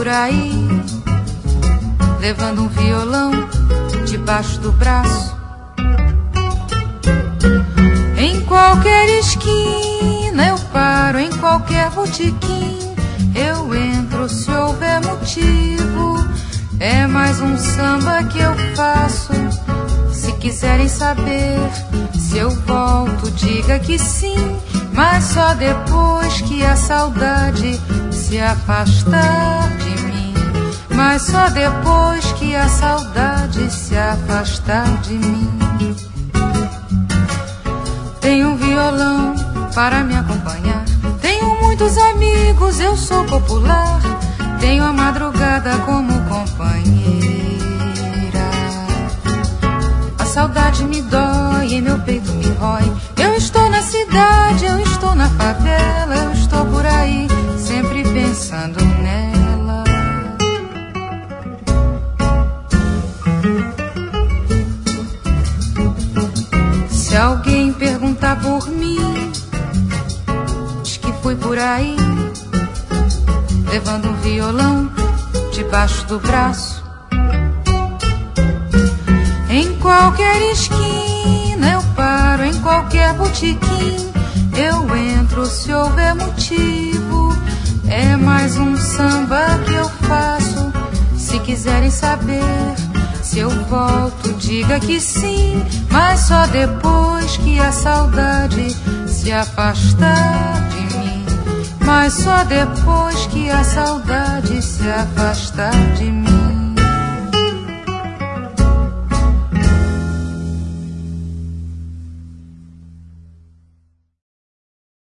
aí, levando um violão debaixo do braço. Em qualquer esquina eu paro, em qualquer botequim eu entro se houver motivo. É mais um samba que eu faço. Se quiserem saber se eu volto, diga que sim, mas só depois que a saudade se afastar de mim. Mas só depois que a saudade se afastar de mim. Tenho um violão para me acompanhar, tenho muitos amigos, eu sou popular. Tenho a madrugada como companheira. A saudade me dói, em meu peito me rói. Eu estou na cidade, eu estou na favela, eu estou por aí, sempre pensando nela. Se alguém perguntar por mim, diz que fui por aí, levando um violão debaixo do braço. Em qualquer esquina eu paro, em qualquer botequim eu entro se houver motivo. É mais um samba que eu faço. Se quiserem saber se eu volto, diga que sim, mas só depois que a saudade se afastar de mim. Mas só depois que a saudade se afastar de mim.